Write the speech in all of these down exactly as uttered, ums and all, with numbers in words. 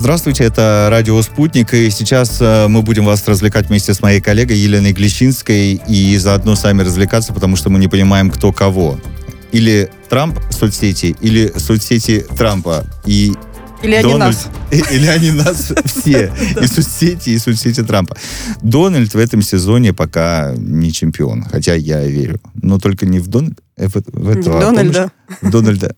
Здравствуйте, это радио «Спутник», и сейчас э, мы будем вас развлекать вместе с моей коллегой Еленой Глещинской и заодно сами развлекаться, потому что мы не понимаем, кто кого. Или Трамп соцсети, или соцсети Трампа. И Или Дональд, они нас. Или они нас все. И соцсети, и соцсети Трампа. Дональд в этом сезоне пока не чемпион, хотя я верю. Но только не в Дональда. В этого, Дональда. В Дональда.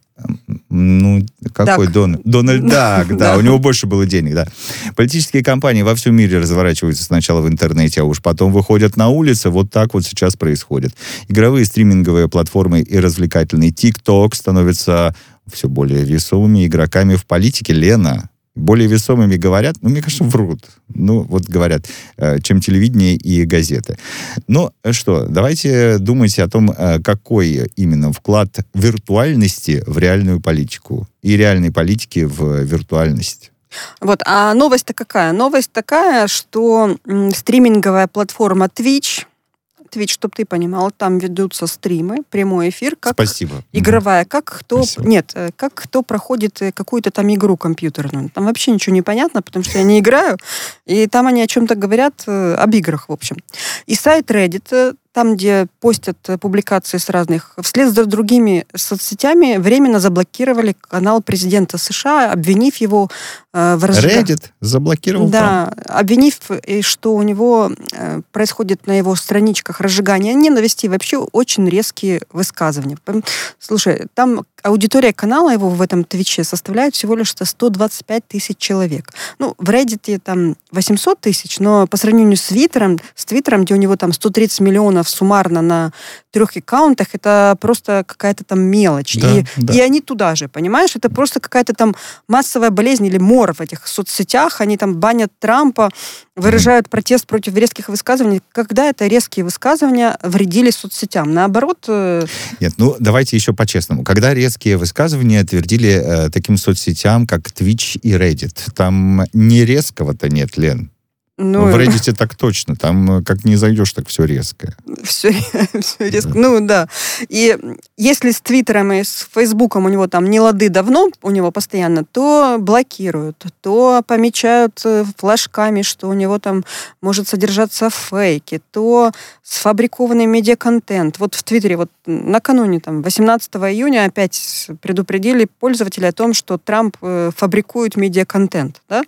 Ну, какой Дак. Дональд? Дональд Дак, да, Да. у него больше было денег, да. Политические кампании во всем мире разворачиваются сначала в интернете, а уж потом выходят на улицы. Вот так вот сейчас происходит. Игровые стриминговые платформы и развлекательный TikTok становятся все более весомыми игроками в политике. Лена, более весомыми говорят, ну, мне кажется, врут. Ну, вот говорят, э, чем телевидение и газеты. Ну, что, давайте думайте о том, э, какой именно вклад виртуальности в реальную политику и реальной политики в виртуальность. Вот, а новость-то какая? Новость такая, что м, стриминговая платформа Twitch, Twitch, чтобы ты понимал, там ведутся стримы, прямой эфир, как Спасибо. игровая, как кто... Спасибо. Нет, э, как кто проходит э, какую-то там игру компьютерную. Там вообще ничего не понятно, потому что я не играю, и там они о чем-то говорят, э, об играх, в общем. И сайт Reddit, э, там, где постят э, публикации с разных, вслед за другими соцсетями временно заблокировали канал президента США, обвинив его э, в разжигании... Reddit заблокировал Да, обвинив, и что у него э, происходит на его страничках разжигание ненависти, и вообще очень резкие высказывания. Пом- Слушай, там аудитория канала его в этом Твиче составляет всего лишь сто двадцать пять тысяч человек. Ну, в Reddit там восемьсот тысяч, но по сравнению с Твиттером, с Твиттером, где у него там сто тридцать миллионов суммарно на трех аккаунтах, это просто какая-то там мелочь. Да, и, да. и они туда же, понимаешь? Это просто какая-то там массовая болезнь или мор в этих соцсетях. Они там банят Трампа, выражают протест против резких высказываний. Когда это резкие высказывания вредили соцсетям? Наоборот... э, Нет, ну давайте еще по-честному. Когда резкие высказывания твердили э, таким соцсетям, как Twitch и Reddit, там не резкого-то нет, Лен. ну, В Reddit так точно. Там э, как не зайдешь, так все резкое. все, все резко. Ну, да. И если с Твиттером и с Фейсбуком у него там не лады давно, у него постоянно, то блокируют, то помечают э, флажками, что у него там может содержаться фейки, то сфабрикованный медиаконтент. Вот в Твиттере вот накануне, там, восемнадцатого июня опять предупредили пользователей о том, что Трамп э, фабрикует медиаконтент, да?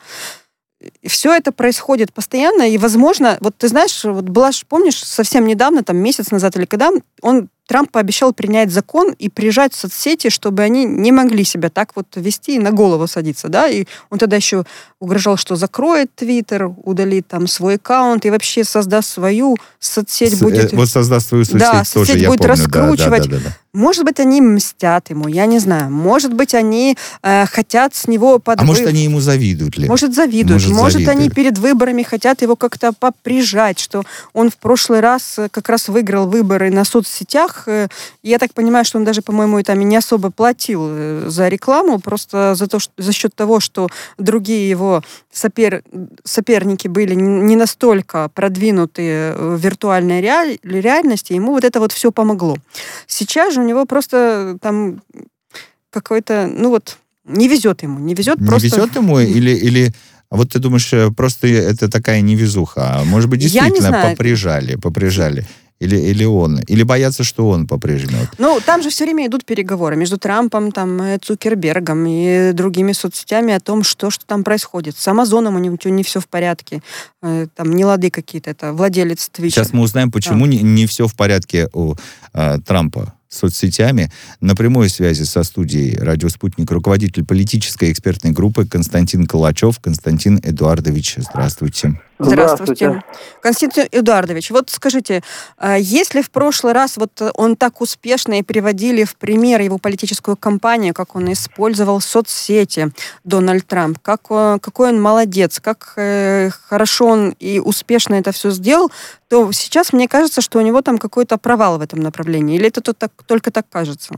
И все это происходит постоянно, и, возможно, вот ты знаешь, вот была, ж, помнишь, совсем недавно, там месяц назад или когда, он, Трамп пообещал принять закон и прижать соцсети, чтобы они не могли себя так вот вести и на голову садиться, да, и он тогда еще угрожал, что закроет Твиттер, удалит там свой аккаунт и вообще создаст свою соцсеть, С- будет... э, вот создаст свою соцсеть Да, тоже, соцсеть я будет помню. Да, раскручивать. Да, да, да, да. Может быть, они мстят ему, я не знаю. Может быть, они э, хотят с него под... А может, они ему завидуют, Лен? Может, завидуют. Может, Может, завидуют. они перед выборами хотят его как-то поприжать, что он в прошлый раз э, как раз выиграл выборы на соцсетях. Э, Я так понимаю, что он даже, по-моему, и там и не особо платил э, за рекламу, просто за, то, что, за счет того, что другие его сопер... соперники были не настолько продвинутые в виртуальной реаль... реальности, ему вот это вот все помогло. Сейчас же у него просто там какой-то, ну вот, не везет ему, не везет Не просто... везет ему или... или... А вот ты думаешь, э, просто это такая невезуха? А может быть, Я не действительно знаю. поприжали, поприжали? Или, или он? Или боятся, что он поприжмет? Ну, там же все время идут переговоры между Трампом, там, э, Цукербергом и другими соцсетями о том, что, что там происходит. С Амазоном у него не все в порядке. Э, Там не лады какие-то. Это владелец Твича. Сейчас мы узнаем, почему не, не все в порядке у э, Трампа с соцсетями. На прямой связи со студией «Радио Спутник» руководитель политической экспертной группы Константин Калачев. Константин Эдуардович, здравствуйте. Здравствуйте. Константин Эдуардович, вот скажите, а если в прошлый раз вот он так успешно и приводили в пример его политическую кампанию, как он использовал соцсети, Дональд Трамп, как, он- какой он молодец, как э, хорошо он и успешно это все сделал, то сейчас мне кажется, что у него там какой-то провал в этом направлении. Или это тут так- только так кажется?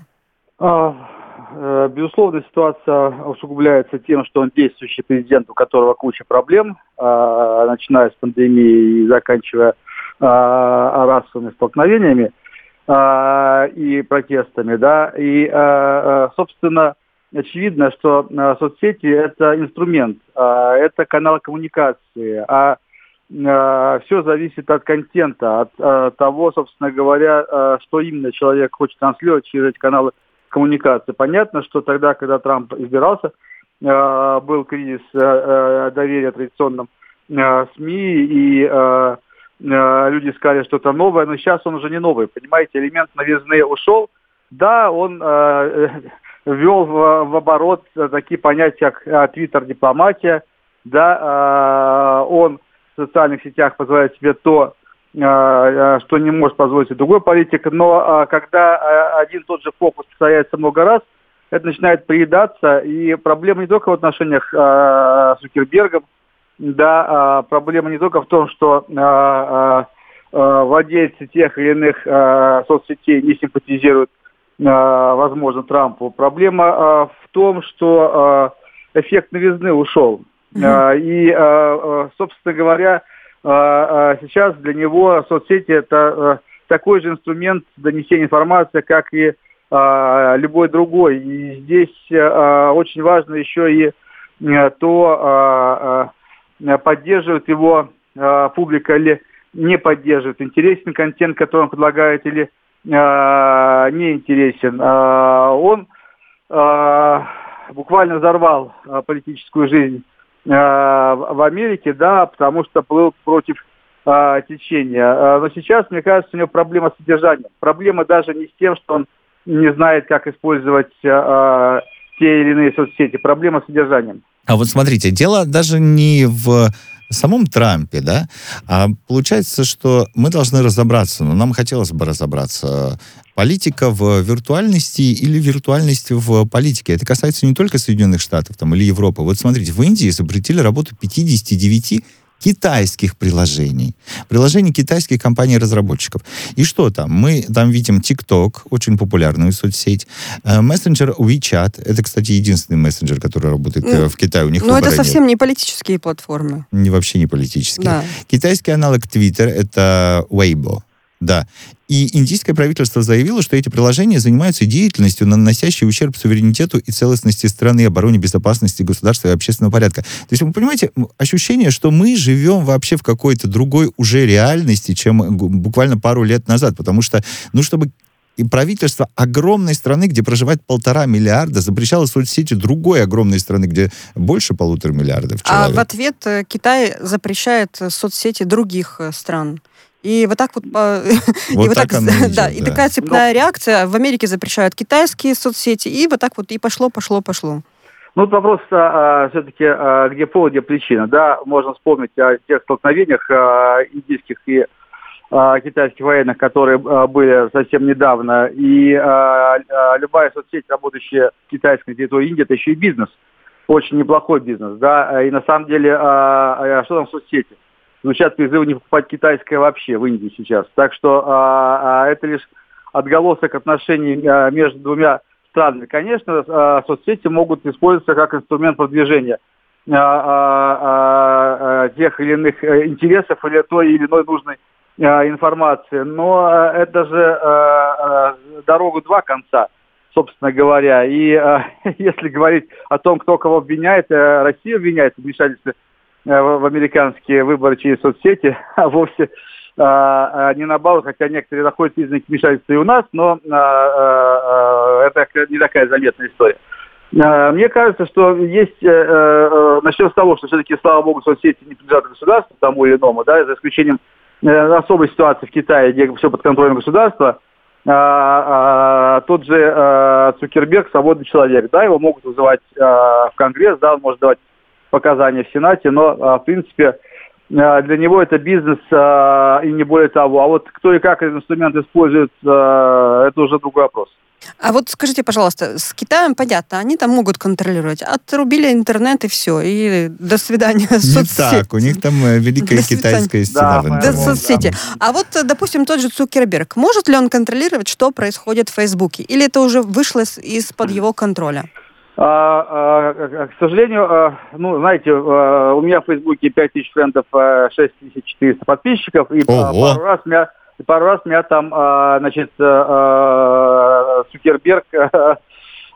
А, э, Безусловно, ситуация усугубляется тем, что он действующий президент, у которого куча проблем, а, начиная с пандемии и заканчивая а, расовыми столкновениями а, и протестами, да, и, а, а, собственно, очевидно, что э, соцсети – это инструмент, э, это канал коммуникации, а э, все зависит от контента, от э, того, собственно говоря, э, что именно человек хочет транслировать через эти каналы коммуникации. Понятно, что тогда, когда Трамп избирался, э, был кризис э, доверия традиционным э, СМИ, и э, э, люди сказали что-то новое, но сейчас он уже не новый, понимаете, элемент новизны ушел. Да, он э, ввел в, в оборот такие понятия, как твиттер-дипломатия, да, э, он в социальных сетях позволяет себе то, э, что не может позволить себе другой политик, но э, когда э, один и тот же фокус повторяется много раз, это начинает приедаться, и проблема не только в отношениях э, с Цукербергом, да, э, проблема не только в том, что э, э, владельцы тех или иных э, соцсетей не симпатизируют, возможно, Трампу. Проблема э, в том, что э, эффект новизны ушел. Mm-hmm. Э, и, э, собственно говоря, э, сейчас для него соцсети – это э, такой же инструмент донесения информации, как и э, любой другой. И здесь э, очень важно еще и э, то, э, поддерживает его э, публика или не поддерживает, интересен контент, который он предлагает, или не интересен. Он буквально взорвал политическую жизнь в Америке, да, потому что плыл против течения. Но сейчас, мне кажется, у него проблема с содержанием. Проблема даже не с тем, что он не знает, как использовать те или иные соцсети. Проблема с содержанием. А вот смотрите, дело даже не в самом Трампе, да, а получается, что мы должны разобраться, но нам хотелось бы разобраться, политика в виртуальности или виртуальность в политике. Это касается не только Соединенных Штатов там, или Европы. Вот смотрите, в Индии запретили работу пятьдесят девять китайских приложений. Приложений китайских компаний-разработчиков. И что там? Мы там видим TikTok, очень популярную соцсеть, мессенджер WeChat, это, кстати, единственный мессенджер, который работает ну, в Китае. У них но это совсем нет. Не политические платформы. Не, вообще не политические. Да. Китайский аналог Twitter — это Weibo. Да. И индийское правительство заявило, что эти приложения занимаются деятельностью, наносящей ущерб суверенитету и целостности страны, обороне, безопасности государства и общественного порядка. То есть, вы понимаете, ощущение, что мы живем вообще в какой-то другой уже реальности, чем буквально пару лет назад. Потому что, ну, чтобы и правительство огромной страны, где проживает полтора миллиарда, запрещало соцсети другой огромной страны, где больше полутора миллиардов человек. А в ответ Китай запрещает соцсети других стран. И вот так вот, вот, и, вот так так, идет, да, да. и такая цепная Но... реакция. В Америке запрещают китайские соцсети, и вот так вот и пошло, пошло, пошло. Ну, вопрос а, все-таки, а, где повод, где причина. Да, можно вспомнить о тех столкновениях а, индийских и а, китайских военных, которые а, были совсем недавно. И а, а, любая соцсеть, работающая в китайской территории Индии, это еще и бизнес. Очень неплохой бизнес, да. И на самом деле, а, а, что там в соцсети? Звучат призывы не покупать китайское вообще в Индии сейчас. Так что а, а, это лишь отголосок отношений а, между двумя странами. Конечно, а, соцсети могут использоваться как инструмент продвижения а, а, а, тех или иных интересов или той или иной нужной а, информации. Но а, это же а, а, дорога два конца, собственно говоря. И а, если говорить о том, кто кого обвиняет, а, Россия обвиняет в вмешательстве в американские выборы через соцсети, а вовсе а, не на баллах, хотя некоторые находят признаки вмешательства и у нас, но а, а, это не такая заметная история. А, мне кажется, что есть, а, а, начнем с того, что все-таки, слава богу, соцсети не принадлежат государству тому или иному, да, за исключением а, особой ситуации в Китае, где все под контролем государства. А, а, тот же а, Цукерберг свободный человек, да, его могут вызывать а, в Конгресс, да, он может давать показания в Сенате, но, в принципе, для него это бизнес и не более того. А вот кто и как этот инструмент использует, это уже другой вопрос. А вот скажите, пожалуйста, с Китаем понятно, они там могут контролировать. Отрубили интернет и все, и до свидания соцсети. Не так, у них там великая китайская стена. Да, соцсети. А вот, допустим, тот же Цукерберг, может ли он контролировать, что происходит в Фейсбуке? Или это уже вышло из-под его контроля? А, а, к сожалению, а, ну, знаете, а, у меня в Фейсбуке пять тысяч френдов, а, шесть тысяч четыреста подписчиков, и а, пару раз меня, пару раз меня там, а, значит, а, Цукерберг а,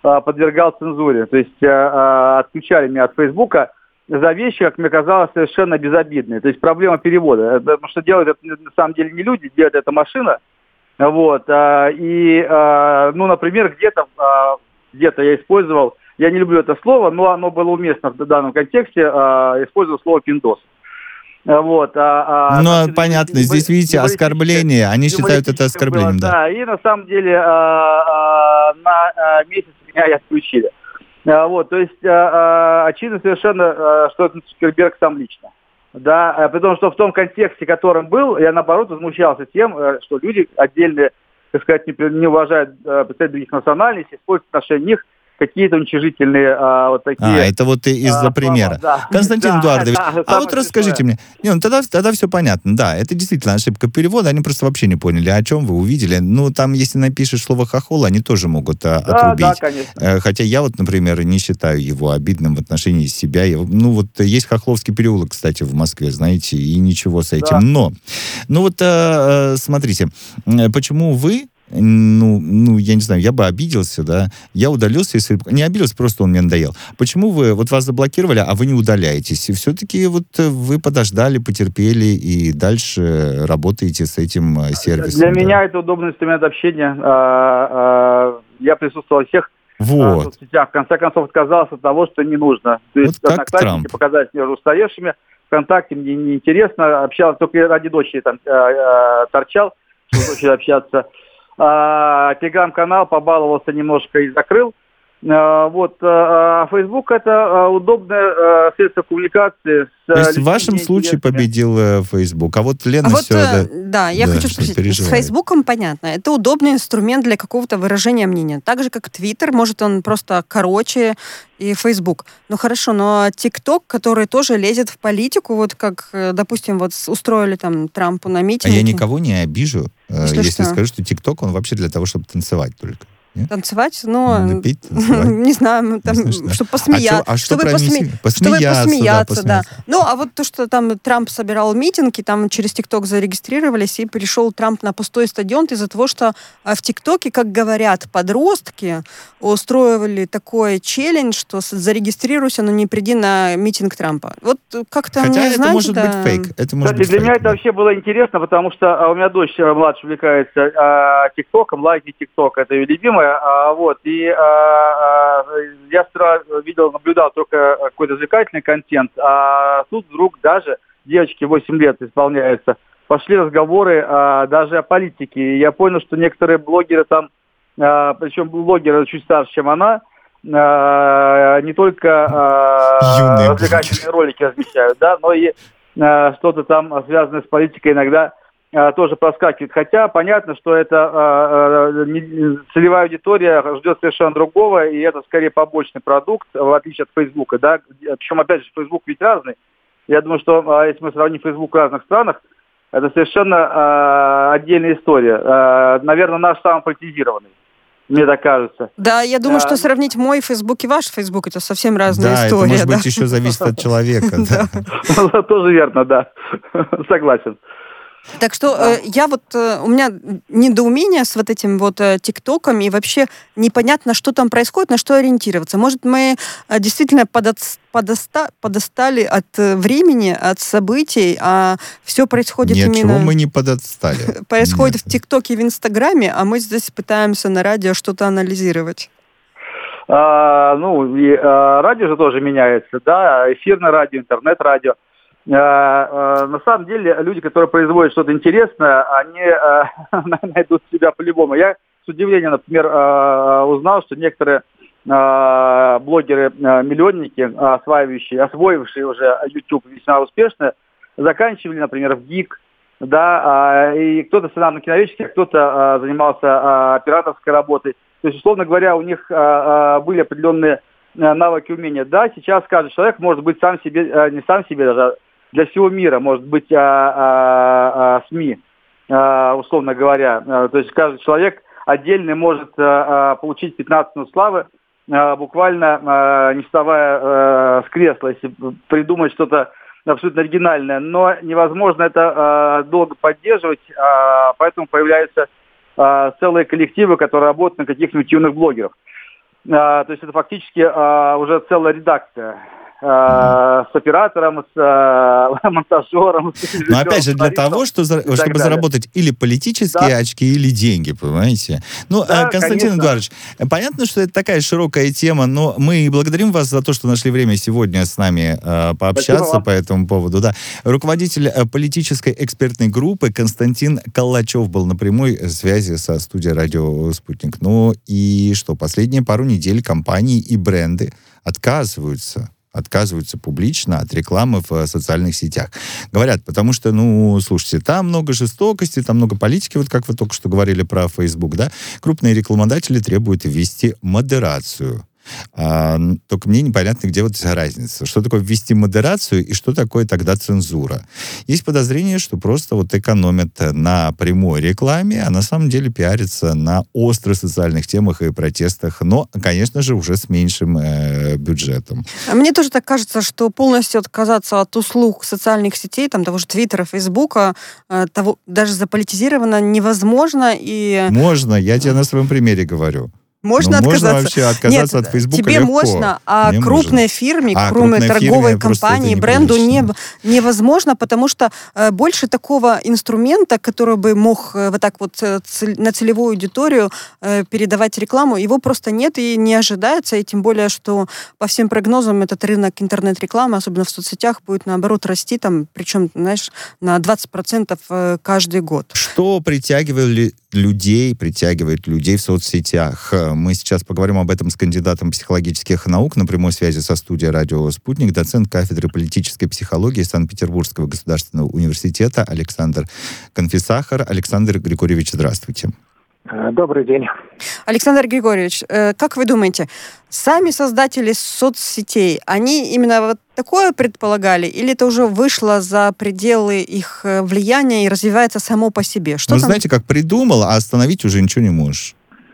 подвергал цензуре. То есть отключали меня от Фейсбука за вещи, как мне казалось, совершенно безобидные. То есть проблема перевода. Потому что делают это на самом деле не люди, делает это машина. Вот. И, ну, например, где-то, где-то я использовал, я не люблю это слово, но оно было уместно в данном контексте, использовал слово «пиндос». Вот, а, ну, а, понятно, здесь, видите, оскорбление, они считают это оскорблением, было, да. Да, и на самом деле а, а, на а, месяц меня и отключили. А, вот, то есть а, а, очевидно совершенно, а, что это Цукерберг сам лично. Да, а, потому что в том контексте, которым был, я наоборот возмущался тем, что люди отдельные, так сказать, не, не уважают представителей других национальностей, используют в отношении них какие-то уничижительные а, вот такие... А, это вот из-за а, примера. Да. Константин да, Эдуардович, да, а вот расскажите мне, не, ну тогда, тогда все понятно, да, это действительно ошибка перевода, они просто вообще не поняли, о чем вы увидели. Ну, там, если напишешь слово «хохол», они тоже могут а, да, отрубить. Да, конечно. Хотя я вот, например, не считаю его обидным в отношении себя. Я, ну, вот есть Хохловский переулок, кстати, в Москве, знаете, и ничего с этим. Да. Но, ну вот, а, смотрите, почему вы Ну, ну, я не знаю, я бы обиделся, да, я удалился, если... Не обиделся, просто он мне надоел. Почему вы, вот вас заблокировали, а вы не удаляетесь? И все-таки вот вы подождали, потерпели и дальше работаете с этим сервисом. Для да? меня это удобный инструмент общения. Я присутствовал во всех вот. соцсетях. В конце концов, отказался от того, что не нужно. То есть вот как Трамп. Показать мне устаревшими. ВКонтакте мне неинтересно. Общался, только ради дочери там торчал, чтобы с дочерью общаться. А, телеграм-канал побаловался немножко и закрыл. А, вот, а Facebook это удобное средство коммуникации. С То есть в вашем случае победил Facebook, а вот Лена а все... Вот, да, да, я да, хочу спросить, переживает. с Фейсбуком понятно, это удобный инструмент для какого-то выражения мнения. Так же, как Твиттер, может, он просто короче, и Facebook. Ну хорошо, но ТикТок, который тоже лезет в политику, вот как, допустим, вот устроили там Трампу на митинге. А я никого не обижу, если, если что? скажу, что ТикТок, он вообще для того, чтобы танцевать только. Нет? Танцевать? Ну, пить, танцевать. не знаю, там, чтобы посмеяться. А, чё, а что чтобы, посме... посмеяться, чтобы посмеяться, да, да. Ну, а вот то, что там Трамп собирал митинги, там через ТикТок зарегистрировались, и пришел Трамп на пустой стадион из-за того, что в ТикТоке, как говорят подростки, устроили такой челлендж, что зарегистрируйся, но не приди на митинг Трампа. Вот как-то, Хотя мне, это знаете, может да... быть фейк. Это может Кстати, быть для фейк, меня да. это вообще было интересно, потому что у меня дочь младшая увлекается а, ТикТоком, лайки ТикТок, это ее любимая, а, вот, и а, а, я сразу видел, наблюдал только какой-то развлекательный контент, а тут вдруг даже девочке восемь лет исполняется, пошли разговоры а, даже о политике, и я понял, что некоторые блогеры там, а, причем блогеры чуть старше, чем она, а, не только а, развлекательные ролики размещают, да, но и а, что-то там связанное с политикой иногда а, тоже проскакивает. Хотя понятно, что это а, а, не, целевая аудитория ждет совершенно другого, и это скорее побочный продукт, в отличие от Фейсбука, да. Причем, опять же, Фейсбук ведь разный. Я думаю, что а, если мы сравним Фейсбук в разных странах, это совершенно а, отдельная история. А, наверное, наш самый политизированный. Мне так кажется. Да, я думаю, да. что сравнить мой Facebook и ваш Facebook — это совсем разная да, история. Да, это, может да. быть, еще зависит от человека. Тоже верно, да. Согласен. Так что да. э, я вот, э, у меня недоумение с вот этим вот э, ТикТоком, и вообще непонятно, что там происходит, на что ориентироваться. Может, мы э, действительно подот, подоста, подостали от э, времени, от событий, а все происходит Нет, именно... чего мы не подотстали. Происходит в ТикТоке и в Инстаграме, а мы здесь пытаемся на радио что-то анализировать. А, ну, и а, радио же тоже меняется, да, эфирное радио, интернет-радио. На самом деле, люди, которые производят что-то интересное, они найдут себя по-любому. Я с удивлением, например, узнал, что некоторые блогеры-миллионники, осваивающие, освоившие уже YouTube весьма успешно, заканчивали, например, в ГИК, да, и кто-то сценарно-киноведческий, а кто-то занимался операторской работой. То есть, условно говоря, у них были определенные навыки, умения. Да, сейчас каждый человек может быть сам себе, не сам себе даже, для всего мира, может быть, а, а, а, СМИ, а, условно говоря. А, то есть каждый человек отдельно может а, а, получить пятнадцать минут славы, а, буквально а, не вставая а, с кресла, если придумать что-то абсолютно оригинальное. Но невозможно это а, долго поддерживать, а, поэтому появляются а, целые коллективы, которые работают на каких-нибудь юных блогеров. А, то есть это фактически а, уже целая редакция. С оператором, с э, монтажером. С Но опять же, для того, что, чтобы далее. заработать или политические да. очки, или деньги, понимаете? Ну, да, Константин конечно. Эдуардович, понятно, что это такая широкая тема, но мы благодарим вас за то, что нашли время сегодня с нами э, пообщаться по этому поводу. Да. Руководитель политической экспертной группы Константин Калачев был на прямой связи со студией «Радио Спутник». Ну и что, последние пару недель компании и бренды отказываются отказываются публично от рекламы в социальных сетях. Говорят, потому что, ну, слушайте, там много жестокости, там много политики, вот как вы только что говорили про Facebook, да? Крупные рекламодатели требуют ввести модерацию. А, только мне непонятно, где вот эта разница. Что такое ввести модерацию и что такое тогда цензура? Есть подозрение, что просто вот экономят на прямой рекламе, а на самом деле пиарятся на острых социальных темах и протестах, но, конечно же, уже с меньшим э, бюджетом. Мне тоже так кажется, что полностью отказаться от услуг социальных сетей, там того же Твиттера, Фейсбука, э, того, даже заполитизировано невозможно. И... Можно, я тебе на своем примере говорю. Можно ну, отказаться? Можно вообще отказаться Нет, от Фейсбука тебе легко. можно, а Мне крупной можно. фирме, а, крупной торговой фирме компании, бренду не, невозможно, потому что э, больше такого инструмента, который бы мог э, вот так вот э, цель, на целевую аудиторию э, передавать рекламу, его просто нет и не ожидается, и тем более, что по всем прогнозам этот рынок интернет-рекламы, особенно в соцсетях, будет наоборот расти, там, причем, знаешь, на двадцать процентов э, каждый год. Что притягивали людей, притягивает людей в соцсетях? Мы сейчас поговорим об этом с кандидатом психологических наук на прямой связи со студией «Радио Спутник», доцент кафедры политической психологии Санкт-Петербургского государственного университета Александр Конфисахар. Александр Григорьевич, здравствуйте. Добрый день. Александр Григорьевич, как вы думаете, сами создатели соцсетей, они именно вот такое предполагали, или это уже вышло за пределы их влияния и развивается само по себе? Что ну, там... знаете, как придумал, а остановить уже ничего не можешь.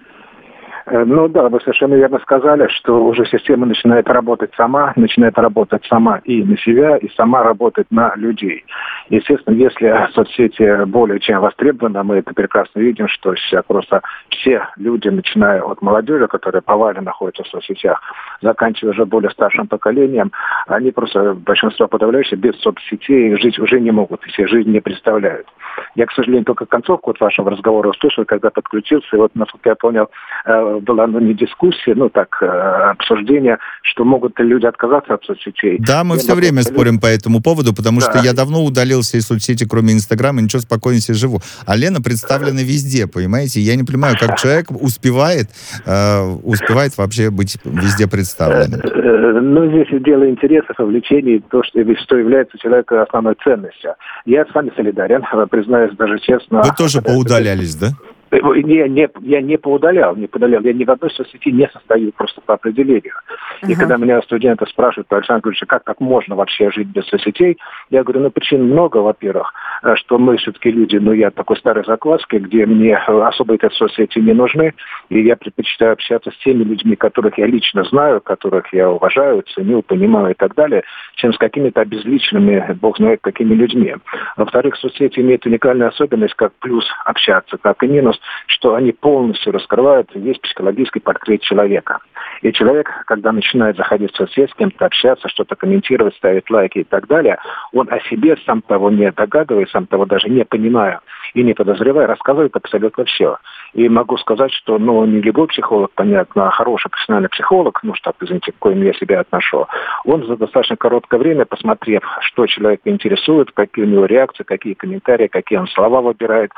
Ну да, вы совершенно верно сказали, что уже система начинает работать сама, начинает работать сама и на себя, и сама работать на людей. Естественно, если соцсети более чем востребованы, мы это прекрасно видим, что сейчас просто все люди, начиная от молодежи, которая повально находится в соцсетях, заканчивая уже более старшим поколением, они просто, большинство подавляющих, без соцсетей жить уже не могут, и себе жизнь не представляют. Я, к сожалению, только концовку вот вашего разговора услышал, когда подключился, и вот, насколько я понял, была, ну, не дискуссия, ну, так, обсуждение, что могут ли люди отказаться от соцсетей. Да, мы я все время люди... спорим по этому поводу, потому да. что я давно удалил все соцсети, кроме Инстаграма, и ничего, спокойно себе живу. А Лена представлена везде, понимаете? Я не понимаю, как человек успевает, э, успевает вообще быть везде представленным. Ну, здесь дело интересов, увлечений, то, что, что является человека основной ценностью. Я с вами солидарен, признаюсь даже честно. Вы тоже поудалялись, да? Не, не, я не поудалял, не поудалял. Я ни в одной соцсети не состою просто по определению. Uh-huh. И когда меня студенты спрашивают, Александр Григорьевич, как так можно вообще жить без соцсетей, я говорю, ну, причин много, во-первых, что мы все-таки люди, ну, я такой старой закваски, где мне особо эти соцсети не нужны, и я предпочитаю общаться с теми людьми, которых я лично знаю, которых я уважаю, ценю, понимаю и так далее, чем с какими-то обезличенными, бог знает, какими людьми. Во-вторых, соцсети имеют уникальную особенность, как плюс общаться, так и минус, что они полностью раскрывают весь психологический портрет человека. И человек, когда начинает заходить в соцсети, с кем-то общаться, что-то комментировать, ставить лайки и так далее, он о себе, сам того не догадываясь, сам того даже не понимая и не подозревая, рассказывает абсолютно все. И могу сказать, что, ну, не любой психолог, понятно, а хороший профессиональный психолог, ну, что, извините, к коим я себя отношу, он за достаточно короткое время, посмотрев, что человека интересует, какие у него реакции, какие комментарии, какие он слова выбирает,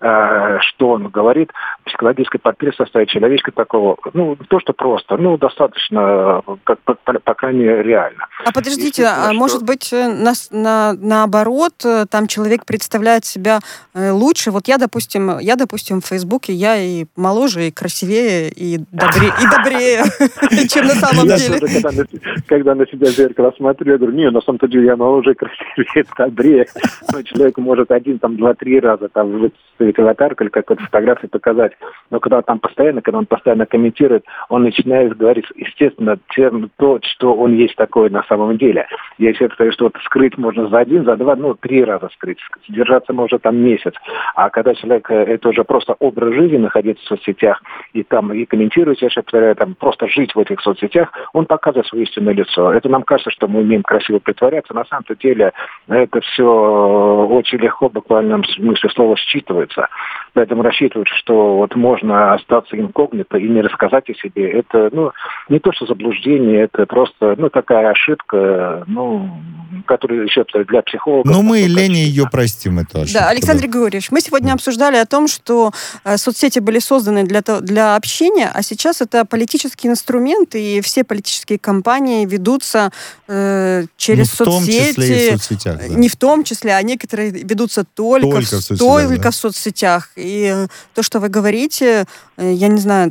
э, что он говорит, психологический портрет составить человечка такого, ну, то, что просто, ну, достаточно, как, по, по, по крайней мере, реально. А подождите, а что... может быть, на, на, наоборот, там человек представляет себя лучше? Вот я, допустим, я, допустим, в Фейсбуке, я и моложе, и красивее, и добрее, и добрее, чем на самом деле. Когда на себя в зеркало смотрю, я говорю, не, на самом деле я моложе, красивее, добрее. Человек может один, там, два-три раза там выставить аватарку или какую-то фотографию, фотографии показать. Но когда там постоянно, когда он постоянно комментирует, он начинает говорить, естественно, тем, то, что он есть такое на самом деле. Я считаю, что вот скрыть можно за один, за два, ну, три раза скрыть. Держаться можно там месяц. А когда человек, это уже просто образ жизни, находиться в соцсетях, и там, и комментирует, я повторяю, там, просто жить в этих соцсетях, он показывает свое истинное лицо. Это нам кажется, что мы умеем красиво притворяться. На самом деле это все очень легко, в буквальном смысле слова, считывается. Поэтому рассчитывать, что вот можно остаться инкогнито и не рассказать о себе, это, ну, не то, что заблуждение, это просто, ну, такая ошибка, ну, которая еще для психолога. Но мы Лене ее простим, эту ошибку. Да, Александр да. Григорьевич, мы сегодня да. обсуждали о том, что э, соцсети были созданы для, для общения, а сейчас это политический инструмент, и все политические кампании ведутся э, через ну, в соцсети. В том числе и в соцсетях. Да. Не в том числе, а некоторые ведутся только, только, в, в, соцсетях, только да. в соцсетях. И э, то, что вы говорите, э, я не знаю,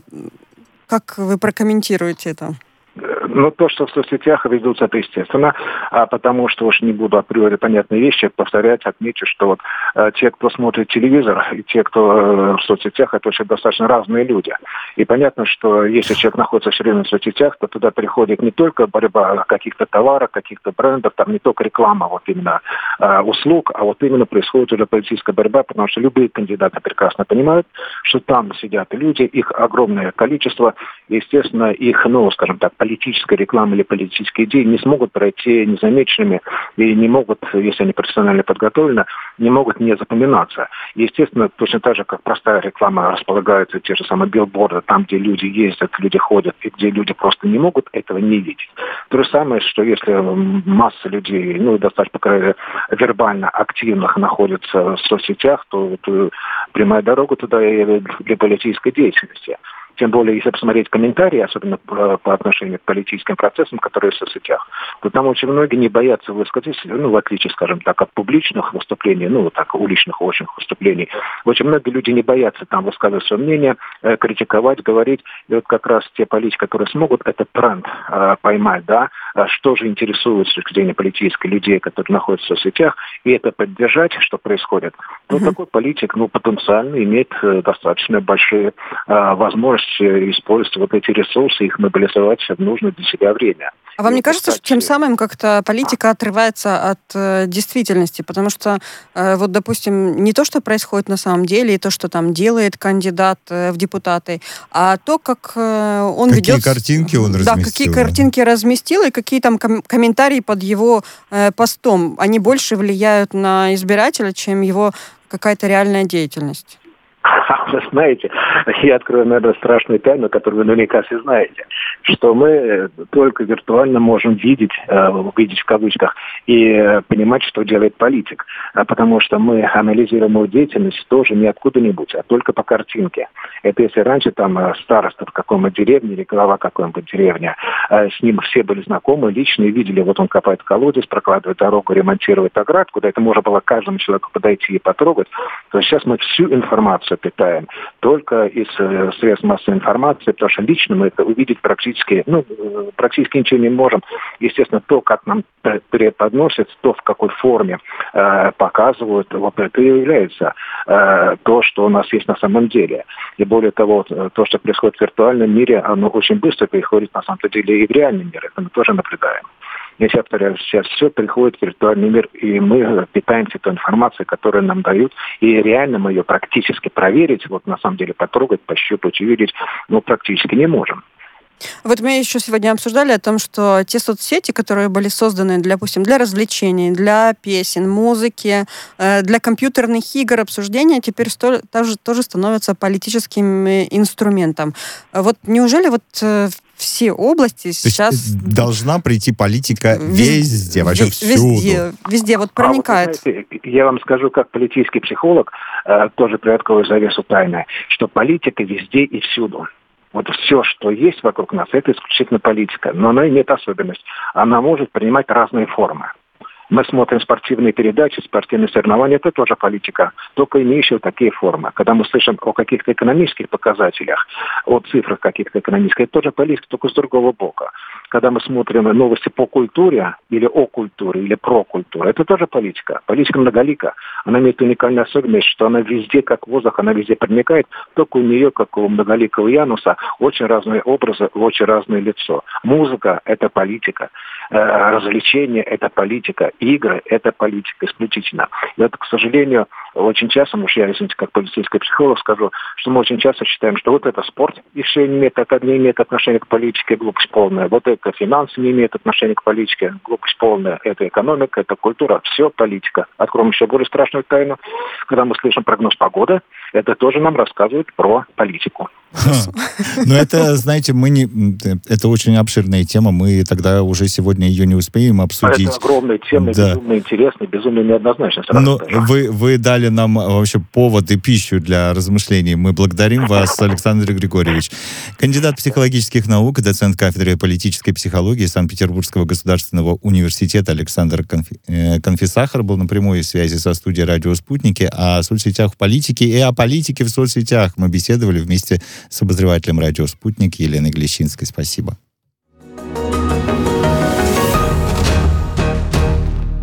как вы прокомментируете это? Ну, то, что в соцсетях ведутся, это естественно, а потому что уж не буду априори понятные вещи повторять, отмечу, что вот э, те, кто смотрит телевизор, и те, кто э, в соцсетях, это очень достаточно разные люди. И понятно, что если человек находится все время в соцсетях, то туда приходит не только борьба каких-то товаров, каких-то брендов, там не только реклама вот именно э, услуг, а вот именно происходит уже политическая борьба, потому что любые кандидаты прекрасно понимают, что там сидят люди, их огромное количество, и, естественно, их, ну, скажем так, политическая реклама или политические идеи не смогут пройти незамеченными и не могут, если они профессионально подготовлены, не могут не запоминаться. Естественно, точно так же, как простая реклама располагается, те же самые билборды, там, где люди ездят, люди ходят, и где люди просто не могут этого не видеть. То же самое, что если масса людей, ну, достаточно, по крайней мере, вербально активных находится в соцсетях, то, то прямая дорога туда и для политической деятельности. Тем более, если посмотреть комментарии, особенно по, по отношению к политическим процессам, которые в соцсетях, то там очень многие не боятся высказать, ну, в отличие, скажем так, от публичных выступлений, ну, так, уличных очень выступлений. Очень многие люди не боятся там высказывать свое мнение, э, критиковать, говорить. И вот как раз те политики, которые смогут этот тренд э, поймать, да, что же интересует с точки зрения политической людей, которые находятся в соцсетях, и это поддержать, что происходит. То uh-huh. такой политик, ну, потенциально имеет э, достаточно большие э, возможности использовать вот эти ресурсы, их мобилизовать в нужное для себя время. А вам не кажется, что тем самым как-то политика отрывается от э, действительности? Потому что, э, вот, допустим, не то, что происходит на самом деле, и то, что там делает кандидат э, в депутаты, а то, как э, он какие ведет... Какие картинки он разместил. Да, какие картинки разместил, и какие там ком- комментарии под его э, постом. Они больше влияют на избирателя, чем его какая-то реальная деятельность. Вы знаете, я открою, наверное, страшную тайну, которую вы наверняка все знаете, что мы только виртуально можем видеть, видеть в кавычках, и понимать, что делает политик. Потому что мы анализируем его деятельность тоже не откуда-нибудь, а только по картинке. Это если раньше там староста в каком-то деревне или глава какой-нибудь деревни, с ним все были знакомы, лично и видели, вот он копает колодец, прокладывает дорогу, ремонтирует оградку, куда это можно было каждому человеку подойти и потрогать, то сейчас мы всю информацию питаем только из э, средств массовой информации, потому что лично мы это увидеть практически, ну, практически ничего не можем. Естественно, то, как нам преподносят, то, в какой форме э, показывают, вот это и является э, то, что у нас есть на самом деле. И более того, то, что происходит в виртуальном мире, оно очень быстро переходит на самом деле и в реальный мир. Это мы тоже наблюдаем. Я сейчас повторяю, сейчас все приходит в виртуальный мир, и мы питаемся той информацией, которую нам дают, и реально мы ее практически проверить, вот на самом деле потрогать, пощупать, увидеть, ну, практически не можем. Вот мы еще сегодня обсуждали о том, что те соцсети, которые были созданы, для, допустим, для развлечений, для песен, музыки, для компьютерных игр, обсуждения, теперь сто, тоже, тоже становятся политическим инструментом. Вот неужели вот все области сейчас... Должна прийти политика везде, везде вообще всюду. Везде, везде вот проникает. А вот, знаете, я вам скажу, как политический психолог, э, тоже приоткрою завесу тайны, что политика везде и всюду. Вот все, что есть вокруг нас, это исключительно политика. Но она имеет особенность. Она может принимать разные формы. Мы смотрим спортивные передачи, спортивные соревнования, это тоже политика, только имеющая такие формы. Когда мы слышим о каких-то экономических показателях, о цифрах каких-то экономических, это тоже политика, только с другого бока. Когда мы смотрим новости по культуре, или о культуре, или про культуру, это тоже политика. Политика многолика. Она имеет уникальную особенность, что она везде, как воздух, она везде проникает, только у нее, как у многоликого Януса, очень разные образы, очень разное лицо. Музыка – это политика. Развлечения – это политика. Игры – это политика исключительно. И это, к сожалению, очень часто, ну, я, извините, как полицейский психолог скажу, что мы очень часто считаем, что вот это спорт, и все не имеет, не имеет отношения к политике, глупость полная. Вот это финансы не имеет отношения к политике, глупость полная. Это экономика, это культура, все политика. Откроем еще более страшную тайну. Когда мы слышим прогноз погоды, это тоже нам рассказывает про политику. Но это, знаете, мы не... Это очень обширная тема, мы тогда уже сегодня ее не успеем обсудить. Это огромная тема, да. Безумно интересная, безумно неоднозначная. Но вы, вы дали нам вообще повод и пищу для размышлений. Мы благодарим вас, Александр Григорьевич. Кандидат психологических наук, доцент кафедры политической психологии Санкт-Петербургского государственного университета Александр Конфи... Конфисахар был на прямой связи со студией «Радио Спутники» о соцсетях в политике и о политике в соцсетях. Мы беседовали вместе с обозревателем «Радио Спутник» Еленой Глещинской. Спасибо.